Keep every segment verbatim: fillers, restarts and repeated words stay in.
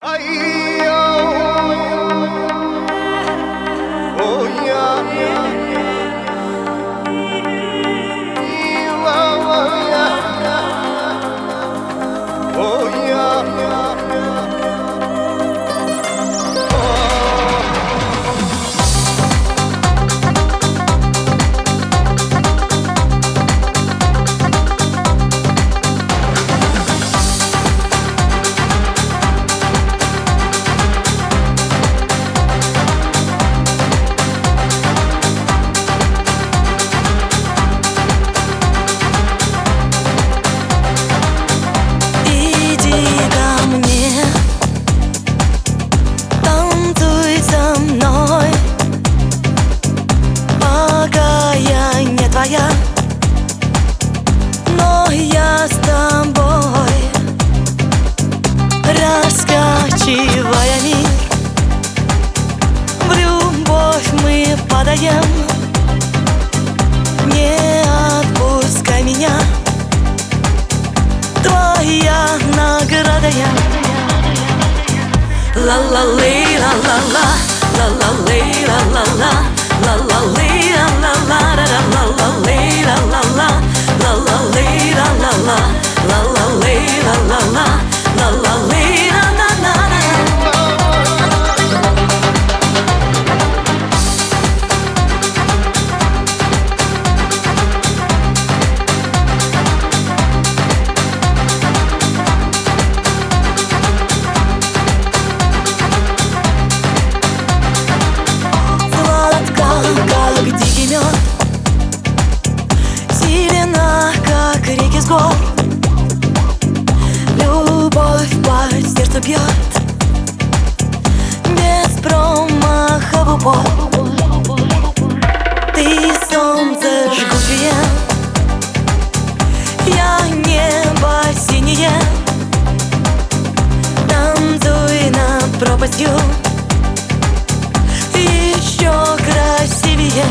Но я с тобой, раскачивая мир, в любовь мы падаем. Не отпускай меня, твоя награда я. Ла-ла-лей, ла-ла-ла, ла-ла-лей, ла-ла-ла, ла-ла-лей, ла-ла-ла, ла-ла-лей, ла-ла-ла, ла-ла-лей, ла-ла-ла, ла-ла-лей, ла-ла-ла, ла-ла-лей, ла-ла-ла. Любовь по сердцу бьет, без промаха в упор. Ты солнце жгучее, я небо синее. Танцуй над пропастью, еще красивее.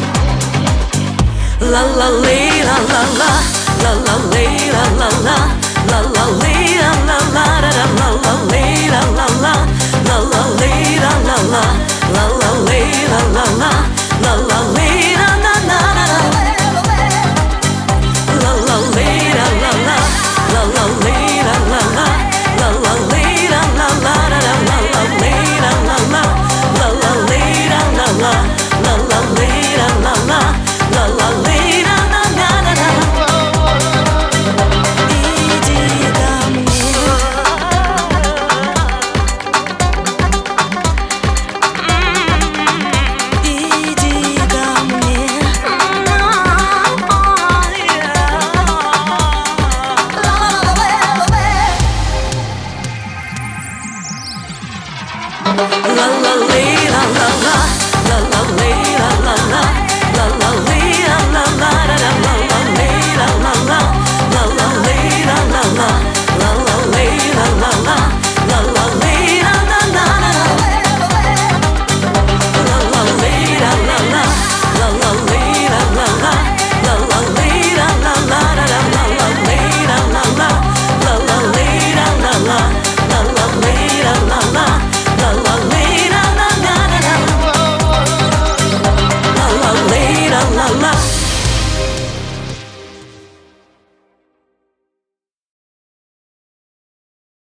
Ла-ла-лей, ла-ла-ла, ла-ла-лей, ла-ла-ла, ла-ла-лей, ла-ла-ла, ла-ла-лей, ла-ла-ла, ла-ла-лей, ла-ла-ла, ла-ла-лей, ла-ла-ла, ла-ла-лей, ла-ла-ла, ла-ла-лей, ла-ла-ла, ла-ла-лей, ла-ла-ла, ла-ла-лей, ла-ла-ла, ла-ла-лей, ла-ла-ла, ла-ла-лей, ла-ла-ла, ла-ла-лей, ла-ла-ла, ла-ла-лей, ла-ла-ла. La la la la la la.